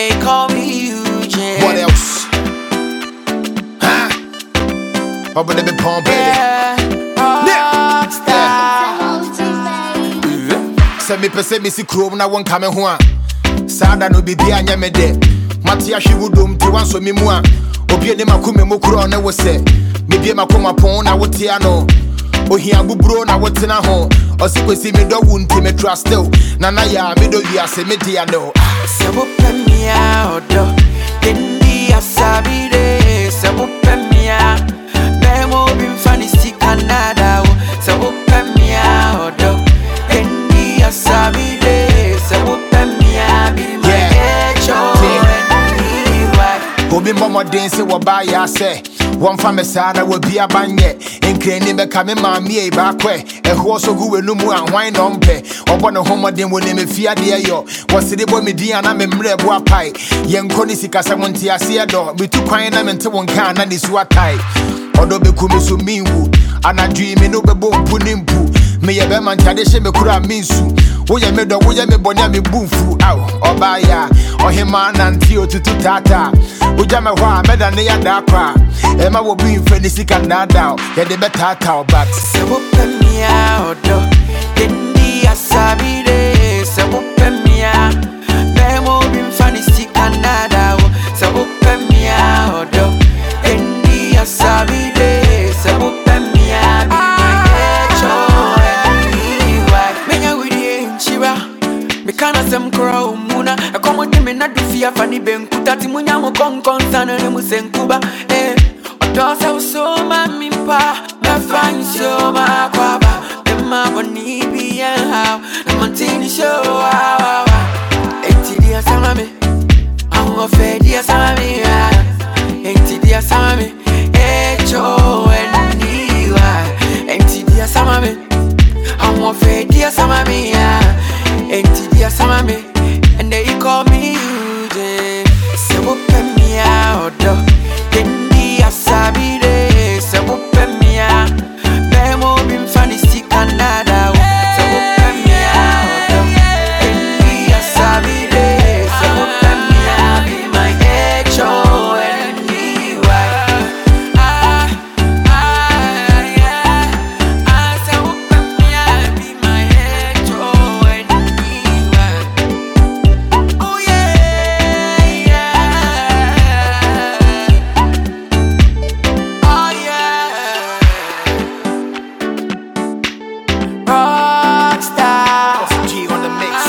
they call me Eugene. What else? Huh? Open the big pump, baby. Send me per se me see chrome na one come home. Sada no be dia nya me de. Matia hwe wudom ti wan so me mu a. Obi ne makume mo kro na wo se. Me bie makoma pon na wo tia no. Ohia buburo na wo tena ho. Osikwesi me do wunti me trust still. Nana ya me do wiase me dia no. Se wo pemia odo. Indi asabide. Se wo pemia. Memo bim fani si Canada. Se wo pemia odo. Indi asabide. Se wo pemia bi my echo. Obi momo dance wo ba ya se. One family sada will be a banye. In Crane be coming mammy backwe. A horse who will no more and wine on pay. Or one of home then will name fear dear yo. Was the boy me dear and I'm a mre pie. Young Conisika Samontia Seado. We took crying them into one can and is what tie. Although be come so mean wood. And I dream in over bone pudding poo. May a beman tradition me kura minsu. Woya me do woya me bonya me bufu. Ow, or by ya. Or him man and Tio to tata. Woja me wa me than the dakra. Emma will be in Fenisik and Nadal. Get the better towel back. Se wo pemia odo. Indi asabide. Se wo pemia. Memo bim fani si Canada. Se wo pemia odo. Indi asabide. Se wo pemia. Menya widi enchiba. Mikana sem crow muna. E komo de me na du fia fani benkuta ti munya mo konkon sana ne musenkuba. Dosa usoma mimpa, me find so my kwaba. The mama need be and how the mountain show. Enti dia samame, I'm a fair dia samame. Enti dia samame, echo and niwa. Enti dia samame, I'm a fair dia samame. Enti dia samame, and they call me Eugene. Se wo pemia odo. Sabide, se wo pemia. Memo bim fani si Canada. Se wo pemia odo. Endi sabide, se wo pemia. Be my echo endi wa. Se wo pemia. Be my echo endi wa. Oh yeah, yeah. Rockstar G on the mix.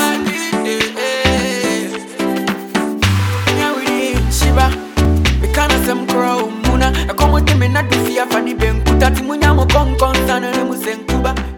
Shiba, Mikana sem crow muna. A komo de me na du fia fani benkuta ti munya mo konkon sana ne musenkuba.